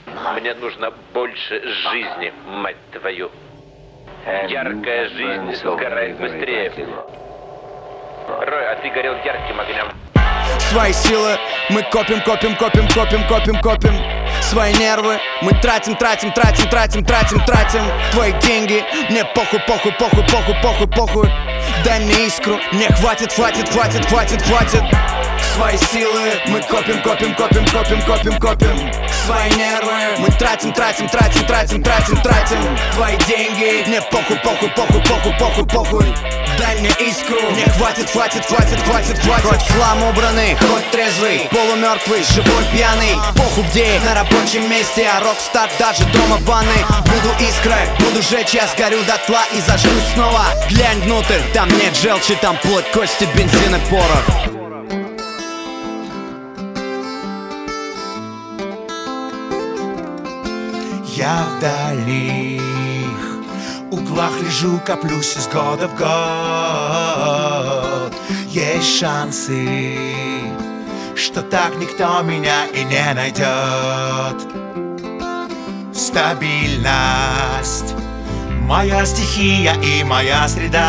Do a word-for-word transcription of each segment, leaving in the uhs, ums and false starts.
Мне нужно больше жизни, мать твою. Яркая жизнь сгорает быстрее. Рой, а ты горел ярким огнем. Свои силы мы копим, копим, копим, копим, копим, копим. Свои нервы мы тратим, тратим, тратим, тратим, тратим, тратим. Твои деньги мне похуй, похуй, похуй, похуй, похуй, похуй. Дай мне искру, мне хватит, хватит, хватит, хватит, хватит. Свои силы мы копим, копим, копим, копим, копим, копим. Свои нервы мы тратим, тратим, тратим, тратим, тратим, тратим. Твои деньги мне похуй, похуй, похуй, похуй, похуй, похуй. Дай мне искру, мне хватит, хватит, хватит, хватит, хватит. Хоть хлам убранный, хоть трезвый, полумертвый, живой, пьяный. Похуй где, на рабочем месте, а рок-стар даже дома в ванной. Буду искрой, буду жечь, я сгорю дотла и зажгусь снова. Глянь внутрь, там нет желчи, там плоть, кости, бензин и порох. Я в дальних углах лежу, коплюсь из года в год. Есть шансы, что так никто меня и не найдет. Стабильность моя стихия и моя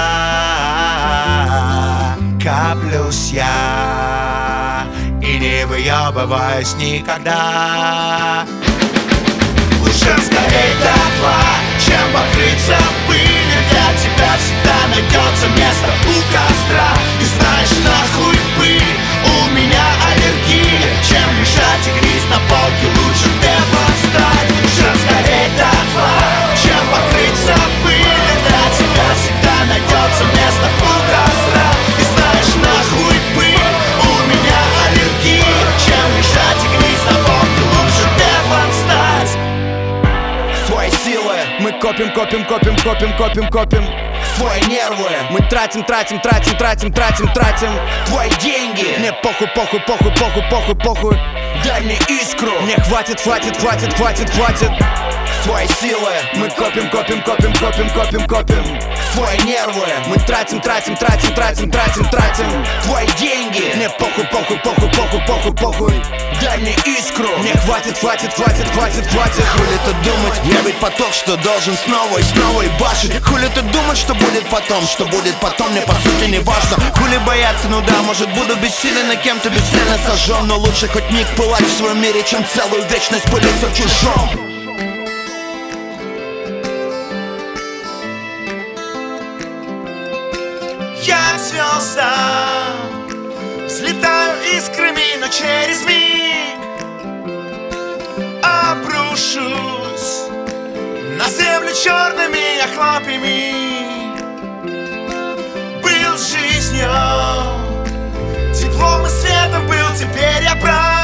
среда. Коплюсь я и не выебываюсь никогда. Лучше сгореть дотла, чем покрыться пылью. Для тебя всегда найдется место у костра. И знаешь, нахуй пыль, у меня аллергия. Чем лежать и грязь на полке, лучше демон стать. Лучше сгореть дотла, чем покрыться пылью. Для тебя всегда найдется место у костра. И знаешь, нахуй пыль, у меня аллергия. Чем лежать и грязь на полке, лучше демон стать. Свои силы мы копим, копим, копим, копим, копим, копим. Свои нервы мы тратим, тратим, тратим, тратим, тратим, тратим. Твои деньги мне похуй, похуй, похуй, похуй, похуй, похуй. Дай мне искру, мне хватит, хватит, хватит, хватит, хватит. Свои силы мы копим, копим, копим, копим, копим, копим. Свои нервы мы тратим, тратим, тратим, тратим, тратим, тратим. Твои деньги мне похуй, похуй, похуй, похуй, похуй, похуй. Дай мне искру, мне хватит, хватит, хватит, хватит, хватит. Хули тут думать, я ведь поток, что должен снова и снова и башить. Хули тут думать, что будет потом, что будет потом, мне по сути не важно. Хули бояться, ну да, может буду бессилен и кем-то бесцельно сожжен. Но лучше хоть миг пылать в своем мире, чем целую вечность пылиться в чужом. Я к звездам взлетаю искрами, но через миг обрушусь на землю черными охлопьями. Был жизнью, теплом и светом был, теперь я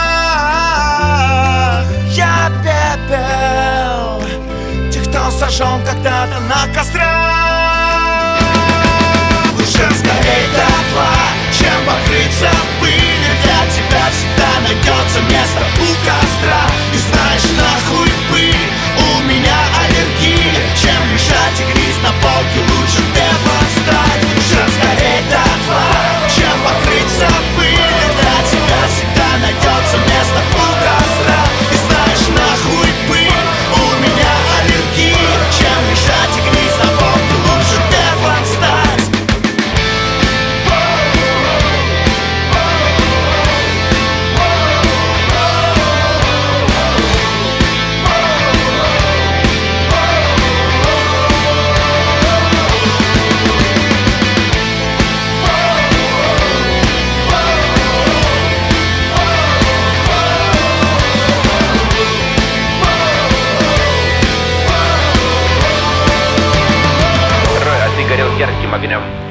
прах. Я пепел тех, кто сожжен когда-то на кострах. Лучше сгореть дотла, чем покрыться пылью. Для тебя всегда найдется место у костра. И знаешь, нахуй пыль, у меня аллергия. Чем лежать и грязь на полке, лучше демон стать. Лучше сгореть дотла, чем покрыться пылью. Для тебя всегда найдется место у костра. И знаешь, нахуй пыль, у меня аллергия. Чем лежать и грязь на полке, лучше демон стать. Рой, а ты горел ярким огнем.